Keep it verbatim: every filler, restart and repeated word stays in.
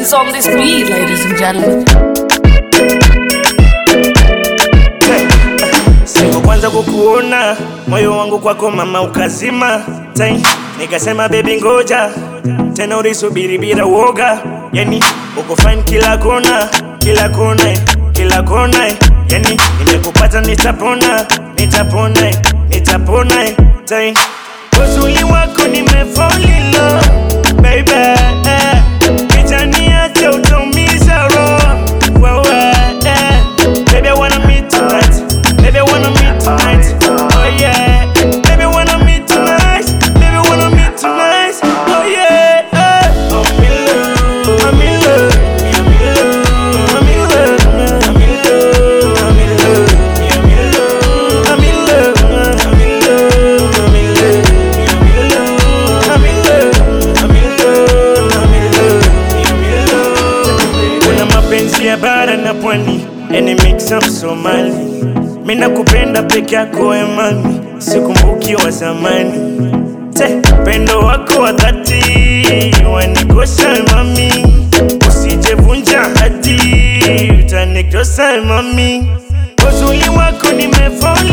is on this beat, ladies and gentlemen. Siku kwanza kukuona, moyo wangu kwako mama ukazima. Tai, nikasema baby ngoja, tena ulisubiri bila woga. Yani, uko fine kila kona, kila kona, kila kona. Yani, nimekupata nitapona, nitapona, nitapona. Tai, uzuri wako nimefall in love, baby. Kijaniacha utaumiza roho, wewe. Baby I wanna meet tonight, baby I wanna meet tonight, oh yeah. Baby I wanna meet tonight, baby I wanna meet tonight, oh yeah. I'm in love, I'm in love, I'm in love, I'm in love, I'm in love, I'm in love, I'm in love, I'm in love, I'm in love, I'm in love, I'm in love, I'm in love. Kuna mapenzi ya bara na pwani, and it mix up Somali. Mina kupenda peke yako emani, sikumbuki wa zamani. Te, pendo wako wa dhati, wanikosha mami. Usijevunja hadi, utanikosa mami. Uzuri wako nimefall